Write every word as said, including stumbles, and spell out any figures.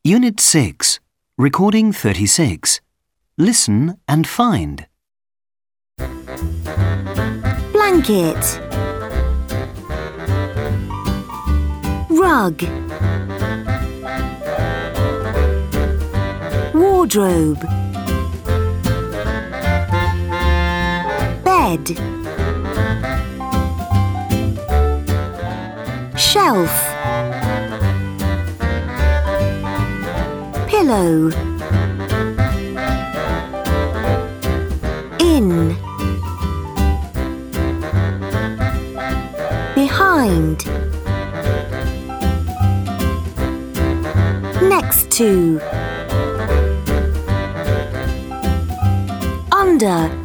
Unit six, Recording thirty-six. Listen and find. Blanket, rug, wardrobe, bed, shelf, pillow, in, behind, next to, under.